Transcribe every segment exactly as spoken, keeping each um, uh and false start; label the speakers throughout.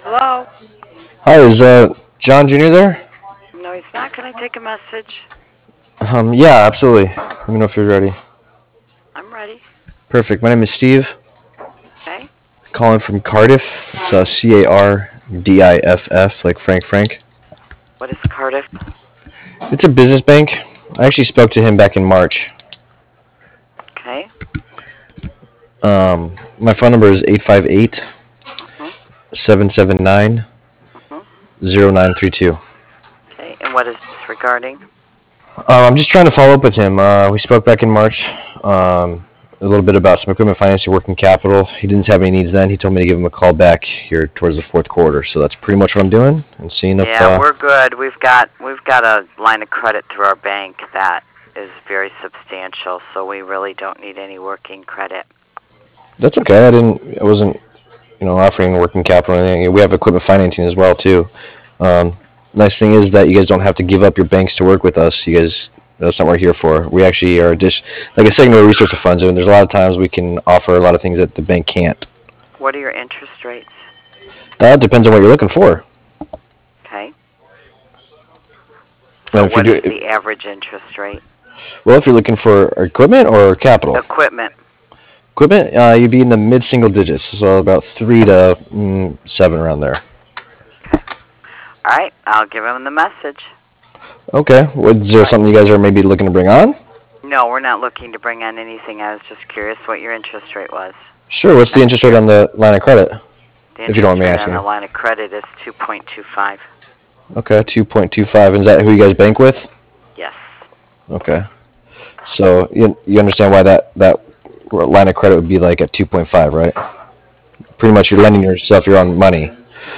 Speaker 1: Hello?
Speaker 2: Hi, is uh, John Junior there?
Speaker 1: No, he's not. Can I take a message?
Speaker 2: Um, yeah, absolutely. Let me know if you're ready.
Speaker 1: I'm ready.
Speaker 2: Perfect. My name is Steve,
Speaker 1: Okay?
Speaker 2: calling from Cardiff. It's uh, C A R D I F F, like Frank Frank.
Speaker 1: What is Cardiff?
Speaker 2: It's a business bank. I actually spoke to him back in March.
Speaker 1: Okay?
Speaker 2: Um, my phone number is eight five eight,
Speaker 1: Mm-hmm.
Speaker 2: seven seven nine,
Speaker 1: Mm-hmm.
Speaker 2: zero nine three two.
Speaker 1: Okay, and what is this regarding?
Speaker 2: Um, I'm just trying to follow up with him. Uh, we spoke back in March. Um, a little bit about some equipment financing, working capital. He didn't have any needs then. He told me to give him a call back here towards the fourth quarter. So that's pretty much what I'm doing and seeing if.
Speaker 1: Yeah,
Speaker 2: Uh,
Speaker 1: we're good. We've got we've got a line of credit through our bank that is very substantial, so we really don't need any working credit.
Speaker 2: That's okay. I didn't. I wasn't, you know, offering working capital or anything. We have equipment financing as well too. Um, nice thing is that you guys don't have to give up your banks to work with us. You guys, that's not what we're here for. We actually are a dish, like a secondary resource of funds, and there's a lot of times we can offer a lot of things that the bank can't.
Speaker 1: What are your interest rates?
Speaker 2: That depends on what you're looking for.
Speaker 1: Okay? So
Speaker 2: And if you
Speaker 1: what is
Speaker 2: do,
Speaker 1: the average interest rate?
Speaker 2: well, if you're looking for equipment or capital,
Speaker 1: Equipment.
Speaker 2: equipment, uh, you'd be in the mid single digits, so about three to mm, seven around there.
Speaker 1: Okay. All right, I'll give him the message.
Speaker 2: Okay. What, is there
Speaker 1: All right.
Speaker 2: something you guys are maybe looking to bring on?
Speaker 1: No, we're not looking to bring on anything. I was just curious what your interest rate was.
Speaker 2: Sure. What's the interest rate on the line of credit?
Speaker 1: The
Speaker 2: If you don't
Speaker 1: interest
Speaker 2: mind me
Speaker 1: rate on
Speaker 2: asking.
Speaker 1: the line of credit is two point two five.
Speaker 2: Okay, two point two five. Is that who you guys bank with?
Speaker 1: Yes.
Speaker 2: Okay. So you, you understand why that, that line of credit would be like at two point five, right? Pretty much you're lending yourself your own money.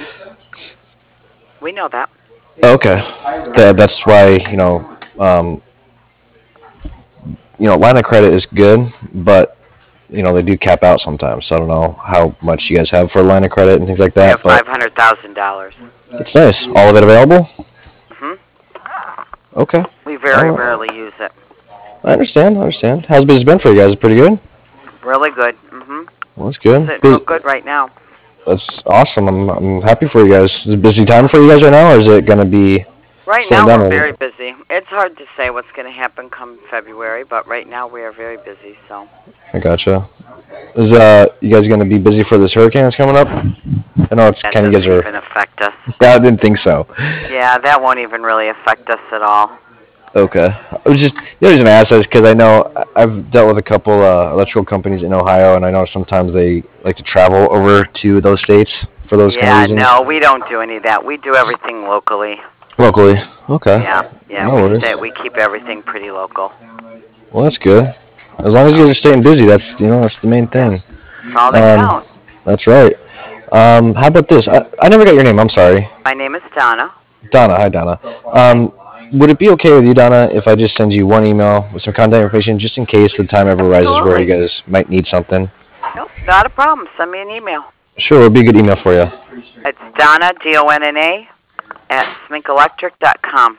Speaker 1: We know that.
Speaker 2: Okay. That, that's why, you know, um, you know, line of credit is good, but you know, they do cap out sometimes. So I don't know how much you guys have for a line of credit and things like
Speaker 1: We
Speaker 2: that,
Speaker 1: have
Speaker 2: but
Speaker 1: five hundred thousand dollars.
Speaker 2: it's nice. All of it available?
Speaker 1: Mhm.
Speaker 2: Okay.
Speaker 1: We very
Speaker 2: All right.
Speaker 1: rarely use it.
Speaker 2: I understand. I understand. How's business been for you guys? Pretty good?
Speaker 1: Really good. Mhm.
Speaker 2: Well, that's
Speaker 1: We're
Speaker 2: good.
Speaker 1: sitting real
Speaker 2: Bus-
Speaker 1: good right now.
Speaker 2: That's awesome. I'm, I'm happy for you guys. Is it a busy time for you guys right now, or is it going to be
Speaker 1: Right
Speaker 2: slowing
Speaker 1: now
Speaker 2: down
Speaker 1: we're
Speaker 2: a little
Speaker 1: very
Speaker 2: bit?
Speaker 1: busy. It's hard to say what's going to happen come February, but right now we are very busy. So
Speaker 2: I gotcha. Is uh, you guys going to be busy for this hurricane that's coming up? I know it's
Speaker 1: that
Speaker 2: kind of you guys
Speaker 1: doesn't
Speaker 2: are.
Speaker 1: even affect us.
Speaker 2: I didn't think so.
Speaker 1: Yeah, that won't even really affect us at all.
Speaker 2: Okay. I was just the reason I asked that is because I know I- I've dealt with a couple uh, electrical companies in Ohio, and I know sometimes they like to travel over to those states for those kind of
Speaker 1: Yeah,
Speaker 2: reasons.
Speaker 1: no, we don't do any of that. We do everything locally.
Speaker 2: Locally. Okay.
Speaker 1: Yeah, yeah,
Speaker 2: No
Speaker 1: we
Speaker 2: worries.
Speaker 1: stay. We keep everything pretty local.
Speaker 2: Well, that's good. As long as you
Speaker 1: So
Speaker 2: guys are staying busy, that's you know that's the main
Speaker 1: yeah,
Speaker 2: thing.
Speaker 1: that's all that
Speaker 2: Um,
Speaker 1: counts.
Speaker 2: that's right. Um, how about this? I, I never got your name. I'm sorry.
Speaker 1: My name is Donna.
Speaker 2: Donna. Hi, Donna.
Speaker 1: Okay.
Speaker 2: Um, would it be okay with you, Donna, if I just send you one email with some contact information, just in case the time ever arises where you
Speaker 1: Absolutely.
Speaker 2: guys might need something?
Speaker 1: Nope, not a problem. Send me an email.
Speaker 2: Sure, it'll be a good email for you.
Speaker 1: It's Donna, D O N N A, at smink electric dot com.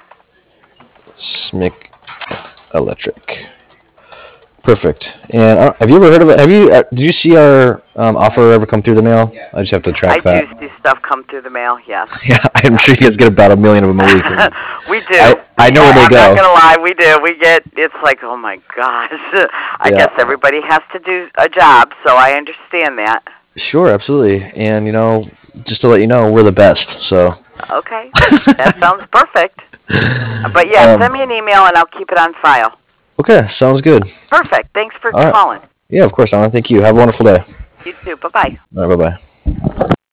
Speaker 2: Smick Electric. Perfect. And uh, have you ever heard of it? Have you? Uh, did you see our um, offer ever come through the mail? I just have to
Speaker 1: I
Speaker 2: track
Speaker 1: do
Speaker 2: that.
Speaker 1: see stuff come through the mail, yes.
Speaker 2: Yeah, I'm
Speaker 1: Yeah.
Speaker 2: sure you guys get about a million of them a week. And
Speaker 1: We
Speaker 2: I
Speaker 1: do.
Speaker 2: I know where
Speaker 1: I,
Speaker 2: they
Speaker 1: I'm not
Speaker 2: go.
Speaker 1: going to lie, we do. We get, it's like, oh my gosh. I
Speaker 2: Yeah.
Speaker 1: guess everybody has to do a job, so I understand that.
Speaker 2: Sure, absolutely. And you know, just to let you know, we're the best. So.
Speaker 1: Okay. That sounds perfect. But yeah,
Speaker 2: um,
Speaker 1: send me an email and I'll keep it on file.
Speaker 2: okay, sounds good.
Speaker 1: Perfect. Thanks for
Speaker 2: All right.
Speaker 1: calling.
Speaker 2: Yeah, of course, Alan. Thank you. Have a wonderful day.
Speaker 1: You too. Bye-bye.
Speaker 2: All right, bye bye.